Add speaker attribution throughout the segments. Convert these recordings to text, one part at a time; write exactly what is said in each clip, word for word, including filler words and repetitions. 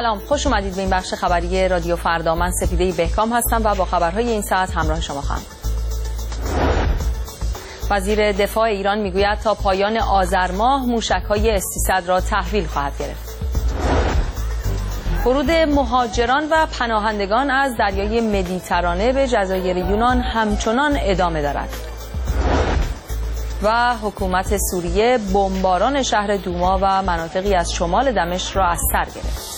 Speaker 1: سلام، خوش اومدید به این بخش خبری رادیو فردا. من سپیده بهکام هستم و با خبرهای این ساعت همراه شما خواهم. وزیر دفاع ایران میگوید تا پایان آذر ماه موشک‌های اس سیصد را تحویل خواهد گرفت. ورود مهاجران و پناهندگان از دریای مدیترانه به جزایر یونان همچنان ادامه دارد. و حکومت سوریه بمباران شهر دوما و مناطقی از شمال دمشق را از سر گرفت.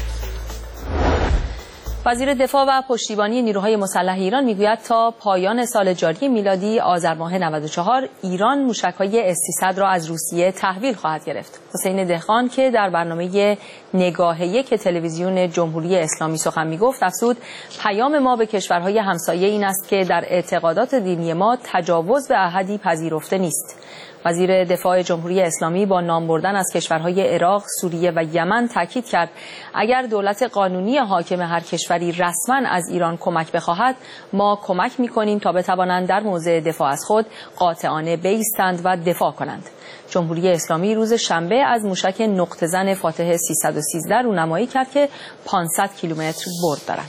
Speaker 1: وزیر دفاع و پشتیبانی نیروهای مسلح ایران میگوید تا پایان سال جاری میلادی آذر ماه نود و چهار ایران موشک‌های اس سیصد را از روسیه تحویل خواهد گرفت. حسین دهقان که در برنامه نگاه یک تلویزیون جمهوری اسلامی سخن میگفت افزود پیام ما به کشورهای همسایه این است که در اعتقادات دینی ما تجاوز به احدی پذیرفته نیست. وزیر دفاع جمهوری اسلامی با نام بردن از کشورهای عراق، سوریه و یمن تاکید کرد اگر دولت قانونی حاکم هر کشوری رسما از ایران کمک بخواهد ما کمک می‌کنیم تا بتوانند در موضع دفاع از خود قاطعانه بایستند و دفاع کنند. جمهوری اسلامی روز شنبه از موشک نقطه زن فاتح سیصد و سیزده رونمایی کرد که پانصد کیلومتر برد دارد.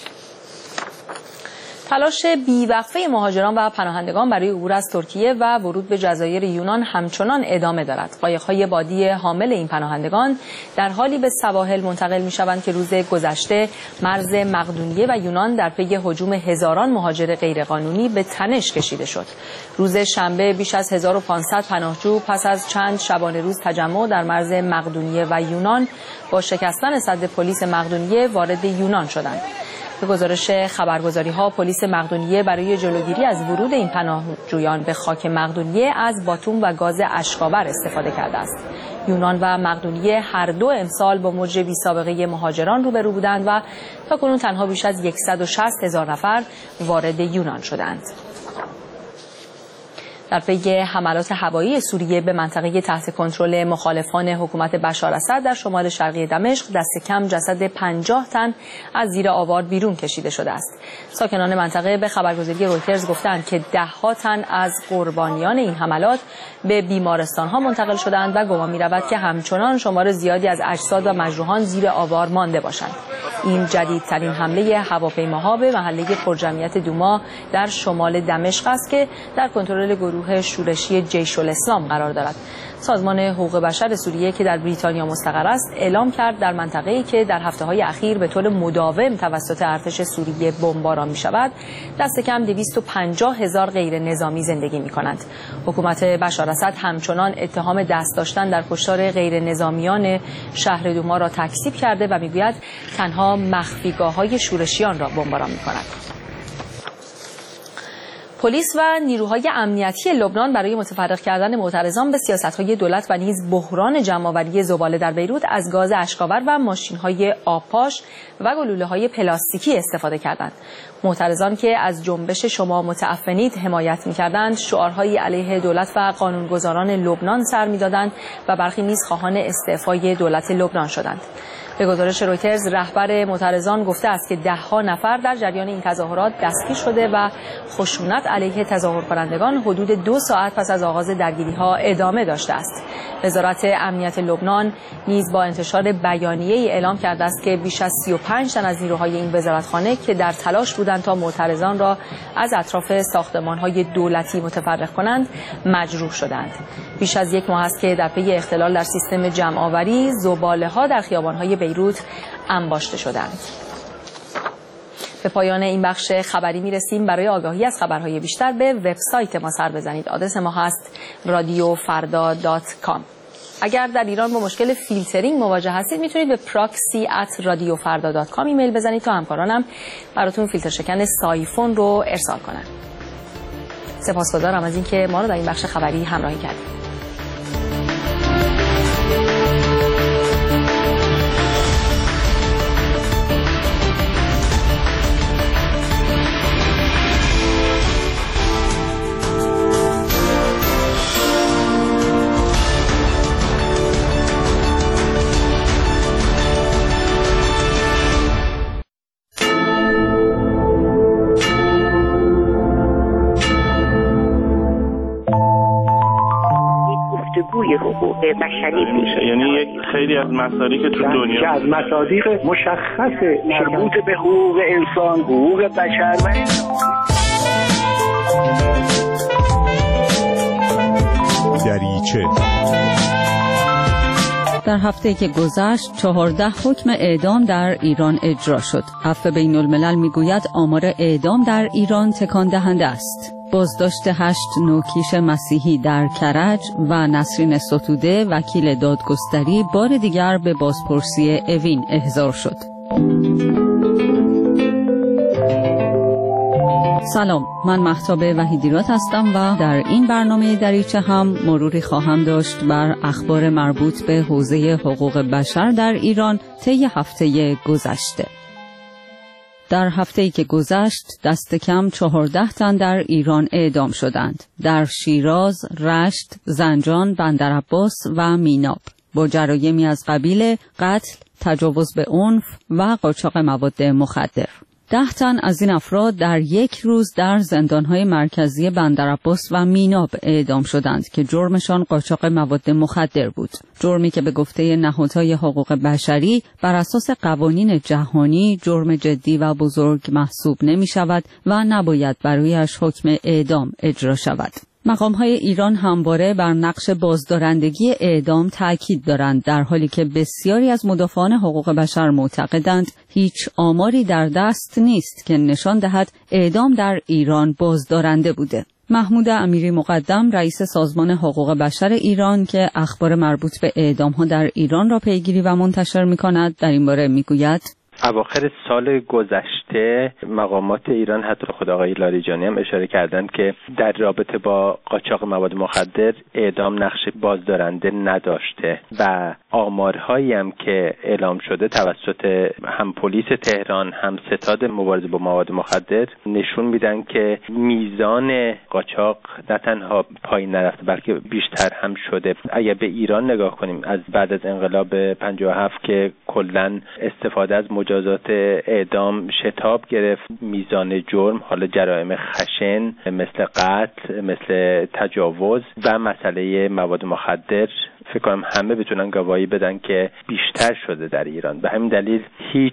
Speaker 1: تلاش بیوقفه مهاجران و پناهندگان برای عبور از ترکیه و ورود به جزایر یونان همچنان ادامه دارد. قایق‌های بادی حامل این پناهندگان در حالی به سواحل منتقل می‌شوند که روز گذشته مرز مقدونیه و یونان در پی هجوم هزاران مهاجر غیرقانونی به تنش کشیده شد. روز شنبه بیش از هزار و پانصد پناهجو پس از چند شبانه روز تجمع در مرز مقدونیه و یونان با شکستن سد پلیس مقدونیه وارد یونان شدند. به گزارش خبرگزاری‌ها پلیس مقدونیه برای جلوگیری از ورود این پناهجویان به خاک مقدونیه از باتوم و گاز اشک‌آور استفاده کرده است. یونان و مقدونیه هر دو امسال با موج بی‌سابقه مهاجران روبرو بودند و تاکنون تنها بیش از صد و شصت هزار نفر وارد یونان شدند. در پی حملات هوایی سوریه به منطقه تحت کنترل مخالفان حکومت بشار اسد در شمال شرقی دمشق دست کم جسد پنجاه تن از زیر آوار بیرون کشیده شده است. ساکنان منطقه به خبرگزاری رویترز گفتند که ده‌ها تن از قربانیان این حملات به بیمارستان‌ها منتقل شدند و گمان می‌رود که همچنان شمار زیادی از اجساد و مجروحان زیر آوار مانده باشند. این جدیدترین حمله هواپیماها به محله پرجمعیت دوما در شمال دمشق است که در کنترل گروه شورشی جیش الاسلام قرار دارد. سازمان حقوق بشر سوریه که در بریتانیا مستقر است اعلام کرد در منطقه‌ای که در هفته‌های اخیر به طور مداوم توسط ارتش سوریه بمباران می‌شود دست کم دویست و پنجاه هزار غیر نظامی زندگی می‌کنند. حکومت بشار اسد همچنان اتهام دست داشتن در کشتار غیر نظامیان شهر دوما را تکذیب کرده و می‌گوید تنها مخفیگاه‌های شورشیان را بمباران می‌کند. پلیس و نیروهای امنیتی لبنان برای متفرق کردن معترضان به سیاست‌های دولت و نیز بحران جمع‌آوری زباله در بیروت از گاز اشک‌آور و ماشین‌های آبپاش و گلوله‌های پلاستیکی استفاده کردند. معترضان که از جنبش شما متعفنید حمایت می‌کردند، شعارهایی علیه دولت و قانونگذاران لبنان سر می‌دادند و برخی نیز خواهان استعفای دولت لبنان شدند. به گزارش رویترز رهبر معترضان گفته است که ده‌ها نفر در جریان این تظاهرات دستگیر شده و خشونت علیه تظاهر کنندگان حدود دو ساعت پس از آغاز درگیری‌ها ادامه داشته است. وزارت امنیت لبنان نیز با انتشار بیانیه‌ای اعلام کرده است که بیش از سی و پنج تن از نیروهای این وزارتخانه که در تلاش بودند تا معترضان را از اطراف ساختمان‌های دولتی متفرق کنند مجروح شدند. بیش از یک ماه است که در پی اختلال در سیستم جمع‌آوری زباله‌ها در خیابان‌های بیروت انباشته شدند. به پایان این بخش خبری میرسیم. برای آگاهی از خبرهای بیشتر به وبسایت ما سر بزنید. آدرس ما هست رادیو فردا دات کام. اگر در ایران با مشکل فیلترینگ مواجه هستید میتونید به پراکسی ات رادیو فردا دات کام ایمیل بزنید تا همکارانم براتون فیلتر شکن سایفون رو ارسال کنن. سپاسگزارم از اینکه ما رو در این بخش خبری همراهی کردید.
Speaker 2: حقوق بشری میشه.
Speaker 3: یعنی یک خیلی از مسائلی که تو دنیا
Speaker 2: که از مصادیق مشخص مربوط به حقوق انسان، حقوق بشر و
Speaker 4: دریچه.
Speaker 5: در هفته که گذشت چهارده حکم اعدام در ایران اجرا شد. عفو بین الملل میگوید آمار اعدام در ایران تکان دهنده است. بازداشت هشت نوکیش مسیحی در کرج و نسرین ستوده وکیل دادگستری بار دیگر به بازپرسی اوین احضار شد. سلام، من مهتاب وحیدیرات هستم و در این برنامه دریچه هم مروری خواهم داشت بر اخبار مربوط به حوزه حقوق بشر در ایران طی هفته گذشته. در هفته‌ای که گذشت دست کم چهارده تن در ایران اعدام شدند. در شیراز، رشت، زنجان، بندرعباس و میناب با جرایمی از قبیل قتل، تجاوز به عنف و قاچاق مواد مخدر. ده تن از این افراد در یک روز در زندان‌های مرکزی بندرعباس و میناب اعدام شدند که جرمشان قاچاق مواد مخدر بود. جرمی که به گفته نهادهای حقوق بشری بر اساس قوانین جهانی جرم جدی و بزرگ محسوب نمی‌شود و نباید برایش حکم اعدام اجرا شود. مقام‌های ایران همواره بر نقش بازدارندگی اعدام تأکید دارند، در حالی که بسیاری از مدافعان حقوق بشر معتقدند هیچ آماری در دست نیست که نشان دهد اعدام در ایران بازدارنده بوده. محمود امیری مقدم رئیس سازمان حقوق بشر ایران که اخبار مربوط به اعدام‌ها در ایران را پیگیری و منتشر می‌کند در این باره می‌گوید:
Speaker 6: اواخر سال گذشته مقامات ایران، حتی خود آقای لاریجانی هم اشاره کردند که در رابطه با قاچاق مواد مخدر اعدام نقش بازدارنده نداشته و آمارهایی هم که اعلام شده توسط هم پلیس تهران هم ستاد مبارزه با مواد مخدر نشون میدن که میزان قاچاق نه تنها پایین نرفته بلکه بیشتر هم شده. اگر به ایران نگاه کنیم، از بعد از انقلاب پنجاه و هفت که کلاً استفاده از مجازات اعدام شتاب گرفت، میزان جرم، حالا جرایم خشن مثل قتل، مثل تجاوز و مسئله مواد مخدر، فکر کنم همه بتونن گواهی بدن که بیشتر شده در ایران. به همین دلیل هیچ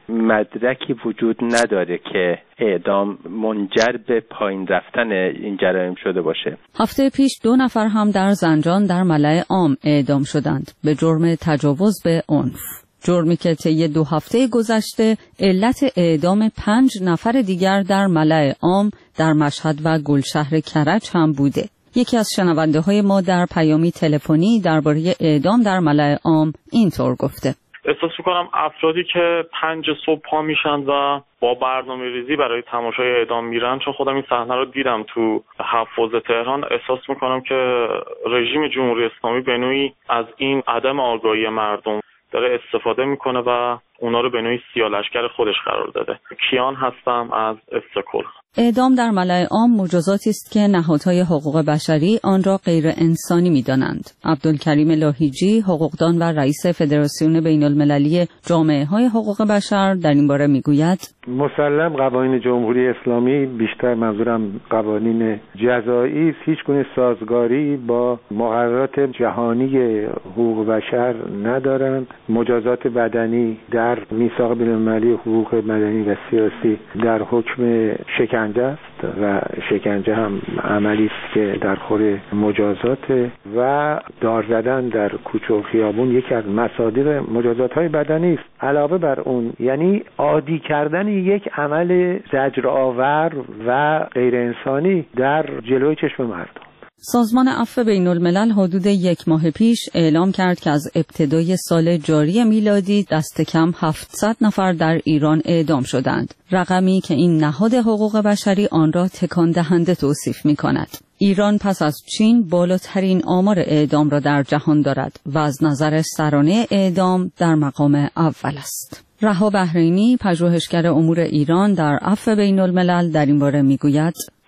Speaker 6: مدرکی وجود نداره که اعدام منجر به پایین رفتن این جرایم شده باشه.
Speaker 5: هفته پیش دو نفر هم در زنجان در ملأ عام اعدام شدند به جرم تجاوز به عنف. جرمی که طی دو هفته گذشته علت اعدام پنج نفر دیگر در ملأ عام در مشهد و گلشهر کرج هم بوده. یکی از شنونده های ما در پیامی تلفنی درباره اعدام در ملأ عام اینطور گفته:
Speaker 7: احساس می‌کنم افرادی که پنج صبح پا میشن و با برنامه ریزی برای تماشای اعدام میرن، چون خودم این صحنه رو دیدم تو حفظ تهران، احساس می‌کنم که رژیم جمهوری اسلامی به نوعی از این عدم آگاهی مردم داره استفاده میکنه و اونا رو به نوعی سیاه‌لشکر خودش قرار داده. کیان هستم از استکهلم.
Speaker 5: اعدام در ملأ عام مجازاتی است که نهادهای حقوق بشری آن را غیر انسانی می‌دانند. عبدالکریم لاهیجی، حقوقدان و رئیس فدراسیون بین‌المللی جامعه‌های حقوق بشر در این باره می‌گوید:
Speaker 8: مسلم قوانین جمهوری اسلامی، بیشتر منظورم قوانین جزایی، هیچگونه سازگاری با مقررات جهانی حقوق بشر ندارند. مجازات بدنی در میثاق بین‌المللی حقوق مدنی و سیاسی در حکم شکنجه است و شکنجه هم عملی است که در خور مجازات و دار زدن در کوچه و خیابون یکی از مصادیق مجازات‌های بدنی است. علاوه بر اون یعنی عادی کردن یک عمل زجرآور و غیر انسانی در جلوی چشم مردم.
Speaker 5: سازمان عفو بین الملل حدود یک ماه پیش اعلام کرد که از ابتدای سال جاری میلادی دست کم هفتصد نفر در ایران اعدام شدند. رقمی که این نهاد حقوق بشری آن را تکان دهنده توصیف می کند. ایران پس از چین بالاترین آمار اعدام را در جهان دارد و از نظر سرانه اعدام در مقام اول است. رها بحرینی، پژوهشگر امور ایران در عفو بین الملل در این باره می گوید: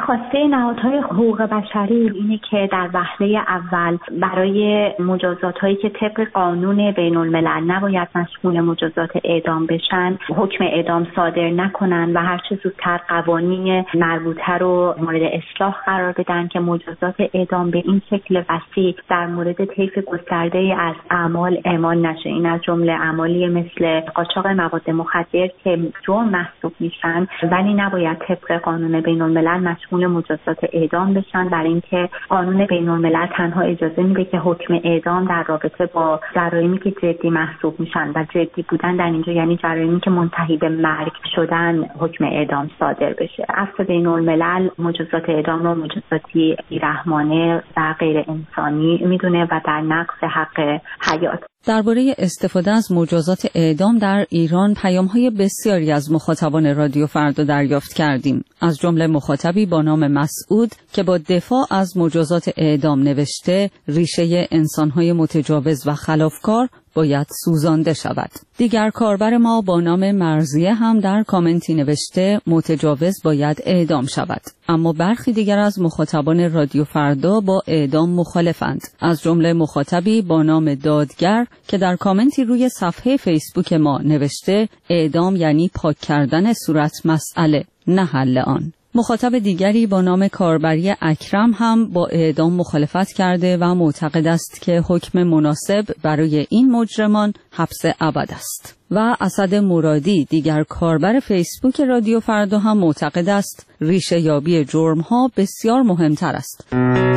Speaker 9: خواسته نهادهای حقوق بشری اینه که در وهله اول برای مجازات‌هایی که طبق قانون بین‌الملل نباید مشمول مجازات اعدام بشن حکم اعدام صادر نکنن و هر چه زودتر قوانین مربوطه رو مورد اصلاح قرار بدن که مجازات اعدام به این شکل وسیع در مورد طیف گسترده از اعمال اعمال نشه. این از جمله اعمالی مثل قاچاق مواد مخدر که جرم محسوب میشن ولی نباید طبق قانون بین‌الملل مشمول مجازات اعدام بشن، برای اینکه قانون بین‌الملل تنها اجازه میده که حکم اعدام در رابطه با جرایمی که جدی محسوب میشن و جدی بودن در اینجا یعنی جرایمی که منتهی به مرگ شدن حکم اعدام صادر بشه. عفو بین‌الملل مجازات اعدام رو مجازاتی بی‌رحمانه و غیر انسانی میدونه و در نقض حق حیات.
Speaker 5: درباره استفاده از مجازات اعدام در ایران پیام‌های بسیاری از مخاطبان رادیو فردا دریافت کردیم، از جمله مخاطبی با نام مسعود که با دفاع از مجازات اعدام نوشته ریشه انسان‌های متجاوز و خلافکار باید سوزانده شود. دیگر کاربر ما با نام مرضیه هم در کامنتی نوشته متجاوز باید اعدام شود، اما برخی دیگر از مخاطبان رادیو فردا با اعدام مخالفند، از جمله مخاطبی با نام دادگر که در کامنتی روی صفحه فیسبوک ما نوشته اعدام یعنی پاک کردن صورت مسئله نه حل آن. مخاطب دیگری با نام کاربری اکرم هم با اعدام مخالفت کرده و معتقد است که حکم مناسب برای این مجرمان حبس ابد است. و اسد مرادی دیگر کاربر فیسبوک رادیو فردا هم معتقد است ریشه یابی جرم ها بسیار مهمتر است.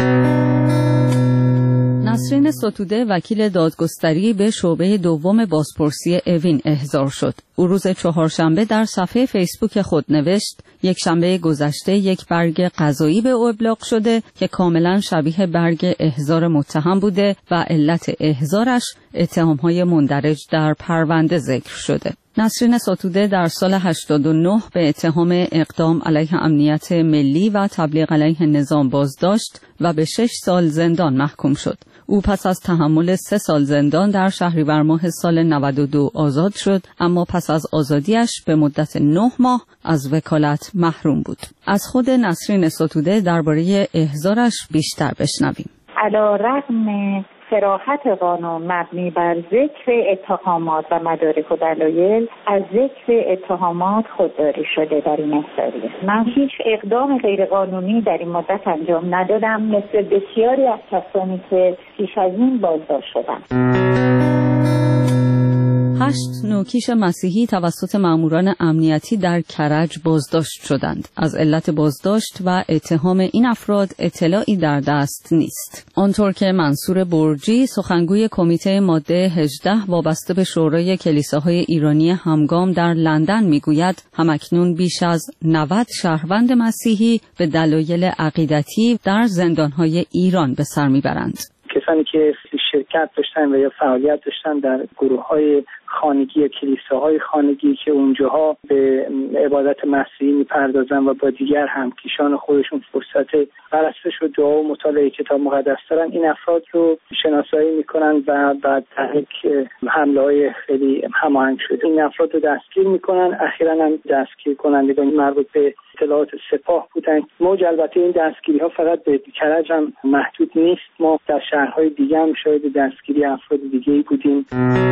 Speaker 5: نسرین ستوده وکیل دادگستری به شعبه دوم بازپرسی اوین احضار شد. او روز چهارشنبه در صفحه فیسبوک خود نوشت یک شنبه گذشته یک برگ قضایی به او ابلاغ شده که کاملا شبیه برگ احضار متهم بوده و علت احضارش اتهام‌های مندرج در پرونده ذکر شده. نسرین ستوده در سال هشتاد و نه به اتهام اقدام علیه امنیت ملی و تبلیغ علیه نظام بازداشت و به شش سال زندان محکوم شد. او پس از تحمل سه سال زندان در شهریور ماه سال نود و دو آزاد شد، اما پس از آزادیش به مدت نه ماه از وکالت محروم بود. از خود نسرین ستوده درباره احضارش بیشتر بشنویم.
Speaker 10: علی‌رغم صراحت قانون مبنی بر ذکر اتهامات و مدارک و دلایل از ذکر اتهامات خودداری شده در این احضاریه. من هیچ اقدام غیرقانونی در این مدت انجام ندادم مثل بسیاری از کسانی که پیش از این بازداشت شدند.
Speaker 5: هشت نوکیش مسیحی توسط ماموران امنیتی در کرج بازداشت شدند. از علت بازداشت و اتهام این افراد اطلاعی در دست نیست. آنطور که منصور برجی سخنگوی کمیته ماده هجده وابسته به شورای کلیساهای ایرانی همگام در لندن میگوید همکنون بیش از نود شهروند مسیحی به دلایل عقیدتی در زندانهای ایران به سر میبرند.
Speaker 11: کسانی که شرکت داشتن و یا فعالیت داشتن در گروه‌های خانگی یا کلیساهای خانگی که اونجاها به عبادت مسیحی می‌پردازن و با دیگر همکیشان خودشون فرصت پرستش و دعا و مطالعه کتاب مقدس دارن، این افراد رو شناسایی می‌کنن و بعد یک حمله‌های خیلی هماهنگ شده این افراد رو دستگیر می‌کنن. اخیراً هم دستگیر کنندگان مربوط به اطلاعات سپاه بودن. موج البته این دستگیری‌ها فقط به کرج هم محدود نیست، ما در شهرهای دیگه هم شاهد دستگیری افراد دیگه‌ای بودیم.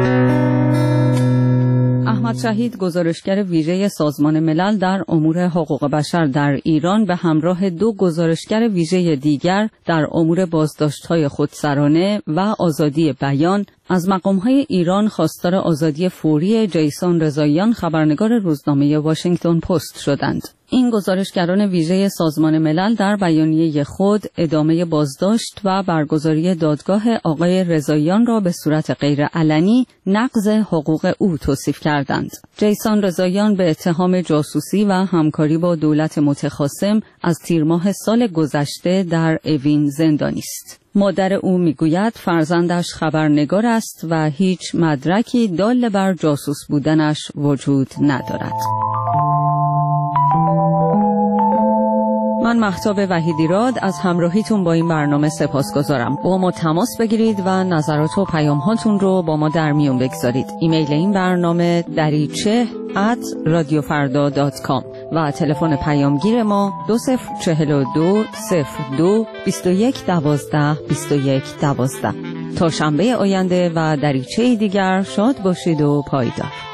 Speaker 5: احمد شهید گزارشگر ویژه سازمان ملل در امور حقوق بشر در ایران به همراه دو گزارشگر ویژه دیگر در امور بازداشت‌های خودسرانه و آزادی بیان از مقام‌های ایران خواستار آزادی فوری جیسون رضاییان خبرنگار روزنامه واشنگتن پست شدند. این گزارشگران ویژه سازمان ملل در بیانیه خود ادامه بازداشت و برگزاری دادگاه آقای رضاییان را به صورت غیرعلنی نقض حقوق او توصیف کردند. جیسون رضاییان به اتهام جاسوسی و همکاری با دولت متخاصم از تیر ماه سال گذشته در اوین زندانی است. مادر او میگوید فرزندش خبرنگار است و هیچ مدرکی دال بر جاسوس بودنش وجود ندارد. من مهتاب وحیدیراد از همراهیتون با این برنامه سپاسگزارم. با ما تماس بگیرید و نظرات و پیام هاتون رو با ما در میون بگذارید. ایمیل این برنامه دریچه ات رادیو فردا دات کام و تلفن پیامگیر ما دو صفر چهل و دو صفر دو بیست و یک دوازده بیست و یک دوازده. تا شنبه آینده و دریچه دیگر شاد باشید و پایدار.